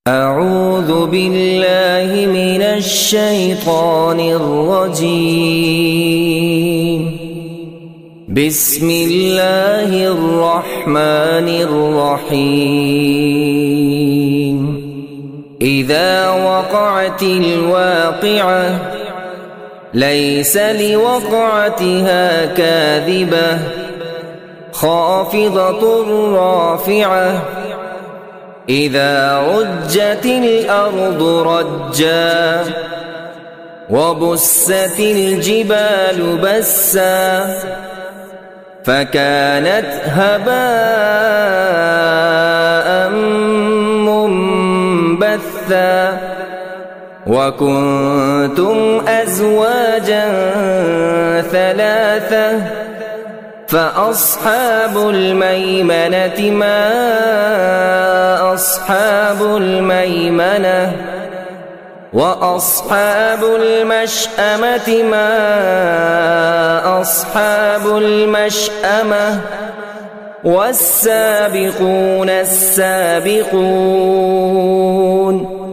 أعوذ بالله من الشيطان الرجيم. بسم الله الرحمن الرحيم. إذا وقعت الواقعة ليس لوقعتها كاذبة خافضة رافعة إذا رجت الأرض رجا وبست الجبال بسا فكانت هباء منبثا وكنتم أزواجا ثلاثة فأصحاب الميمنة ما أصحاب الميمنة وأصحاب المشأمة ما أصحاب المشأمة والسابقون السابقون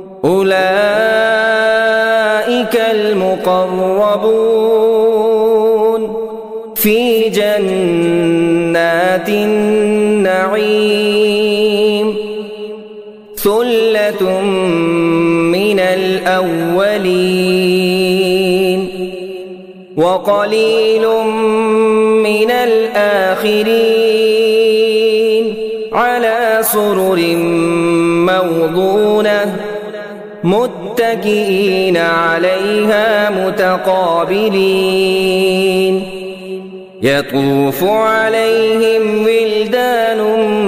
أولئك المقربون في جنات النعيم ثلة من الأولين وقليل من الآخرين على سرر موضونة متكئين عليها متقابلين يطوف عليهم ولدان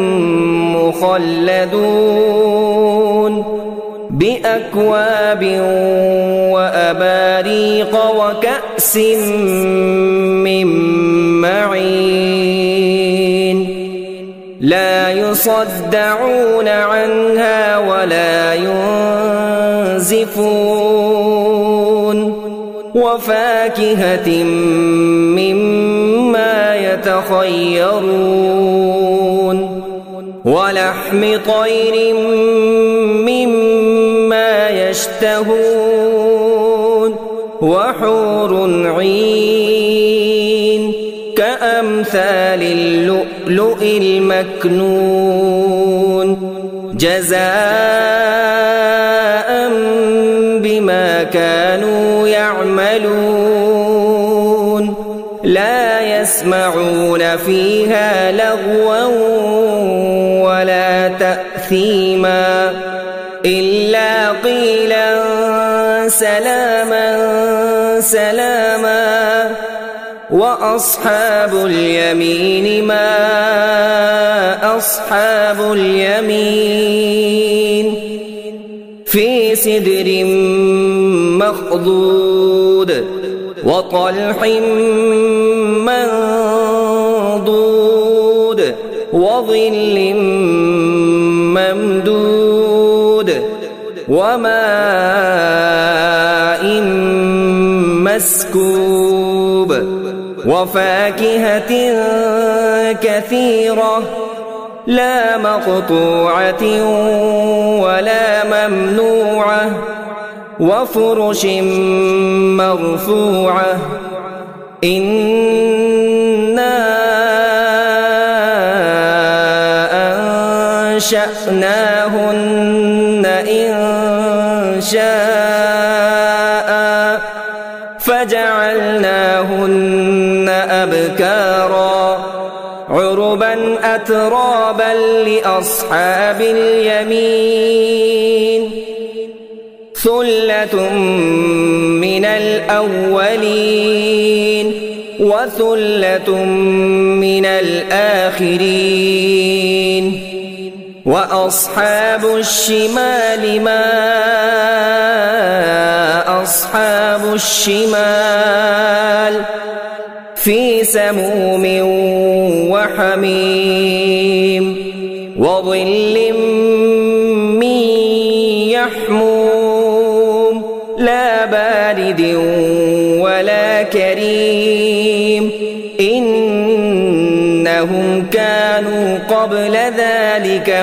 مخلدون بأكواب وأباريق وكأس من معين لا يصدعون عنها ولا ينزفون وفاكهة مما يتخيرون ولحم طير مما يشتهون وحور عين كأمثال اللؤلؤ المكنون جزاء بما كانوا يعملون لا يسمعون فيها لغوا ولا تأثيما إلا قيلا سلاما سلاما وأصحاب اليمين ما أصحاب اليمين في سدر مخضود وطلح منضود وظل ممدود وماء مسكوب وفاكهة كثيرة لا مقطوعة ولا ممنوعة وفرش مرفوعة إنا أنشأناهن إن شاء فجعلناهن أبكارا عربا أترابا لأصحاب اليمين ثلة من الأولين وثلة من الآخرين وأصحاب الشمال ما أصحاب الشمال في سموم وحميم وظل من يحموم لا بارد ولا كريم إنهم كانوا قبل ذلك ذلك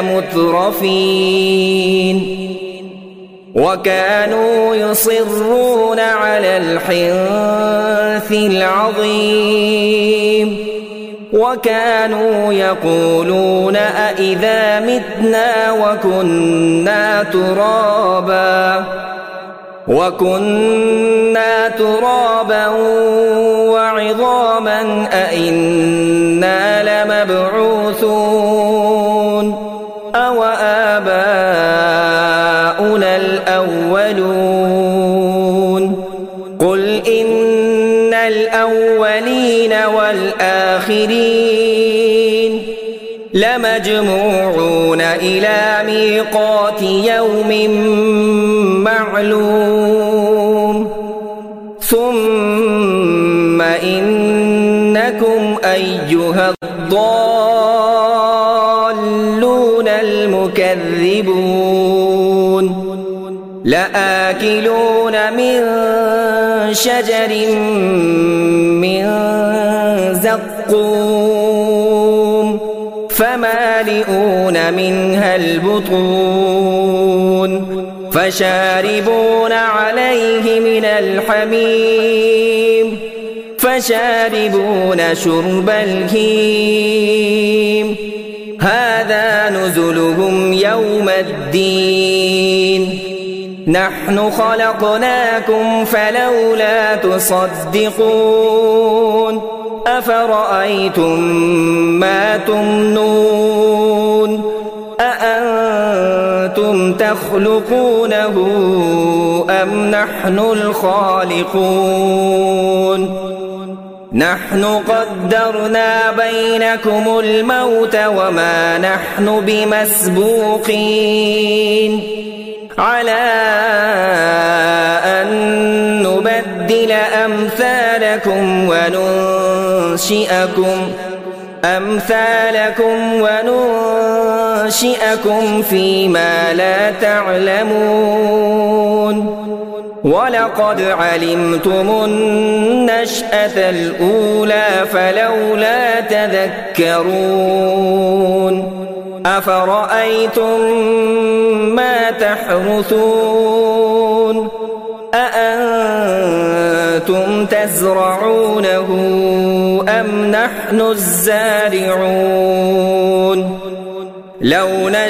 مترفين وكانوا يصرون على الحنث العظيم وكانوا يقولون أإذا متنا وكنا ترابا وعظاما أإنا لمبعوثون أو آباؤنا الأولون قل إن الأولين والآخرين لمجموعون إلى ميقات يوم معلوم ثم إنكم أيها الضالون المكذبون لآكلون من شجر من زقوم فمالئون منها البطون فشاربون عليه من الحميم فشاربون شرب الهيم هذا نزلهم يوم الدين نحن خلقناكم فلولا تصدقون أفرأيتم ما تمنون أأنتم تخلقونه أم نحن الخالقون نحن قدرنا بينكم الموت وما نحن بمسبوقين على أن نبدل أمثالكم وننشئكم فيما لا تعلمون ولقد علمتم النشأة الأولى فلولا تذكرون أفرأيتم ما تحرثون أأنتم تزرعونه أم نحن الزارعون لو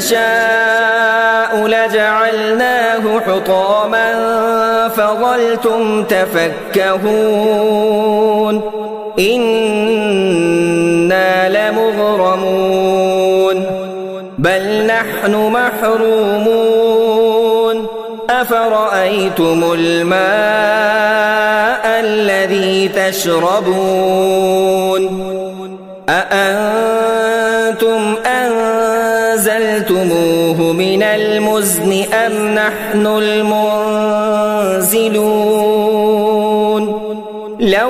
نشاء لجعلناه حطاما فظلتم تفكهون إنا لمغرمون بل نحن محرومون أفرأيتم الماء الذي تشربون أأنتم أنزلتموه من المزن أم نحن المنزلون لو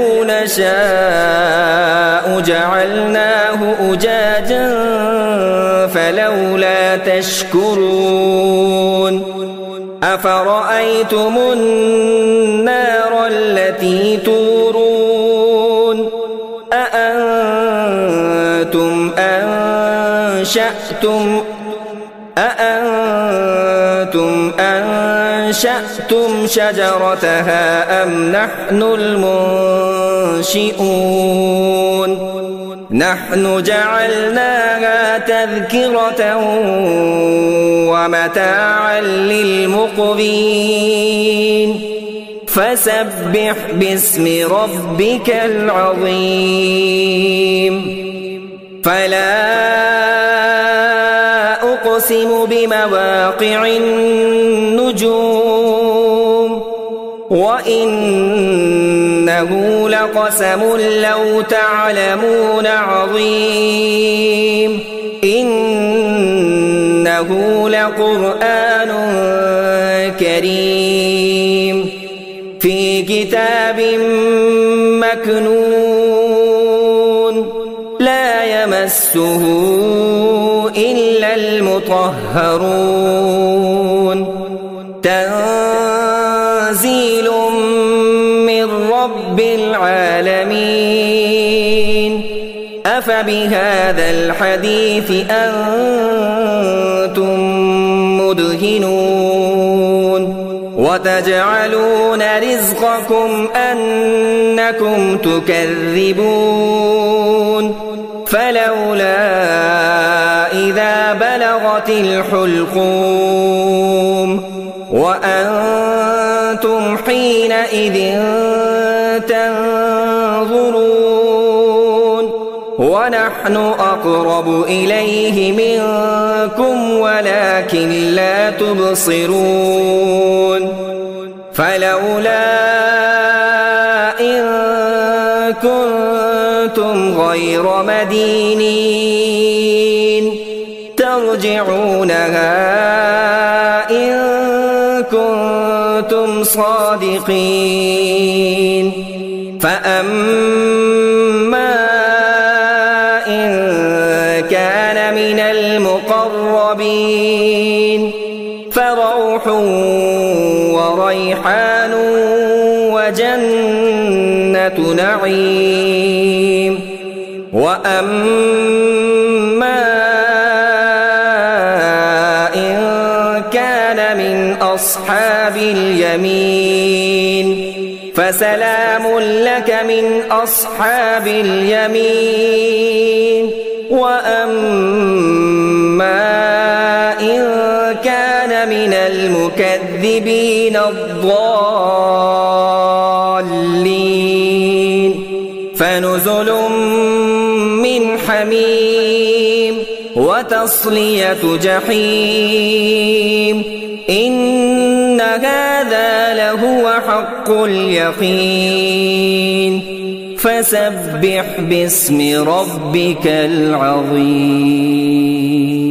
نشاء جعلناه أجاجا فلولا تشكرون أفرأيتم النار التي تورون أأنتم أنشأتم شجرتها أم نحن المنشئون نحن جعلناها تذكرة ومتاعا للمقوين فسبح باسم ربك العظيم فلا أقسم بمواقع النجوم وإنه لقسم لو تعلمون عظيم إنه لقرآن كريم في كتاب مكنون لا يمسه إلا المطهرون تنزيل من رب العالمين أفبهذا الحديث أنتم مدهنون وتجعلون رزقكم أنكم تكذبون فلولا إذا بلغت الحلقوم وأنتم حينئذ تنظرون ونحن أقرب إليه منكم ولكن لا تبصرون فلولا إن كنتم غير مدينين ترجعونها إن كنتم صادقين فأما إن كان من المقربين فروح وريحان وجنة نعيم وأما إن كان من أصحاب اليمين فسلام لك من أصحاب اليمين وأما إن كان من المكذبين الضالين فنزل من حميم وتصلية جحيم إن هذا لهو حق اليقين فسبح باسم ربك العظيم.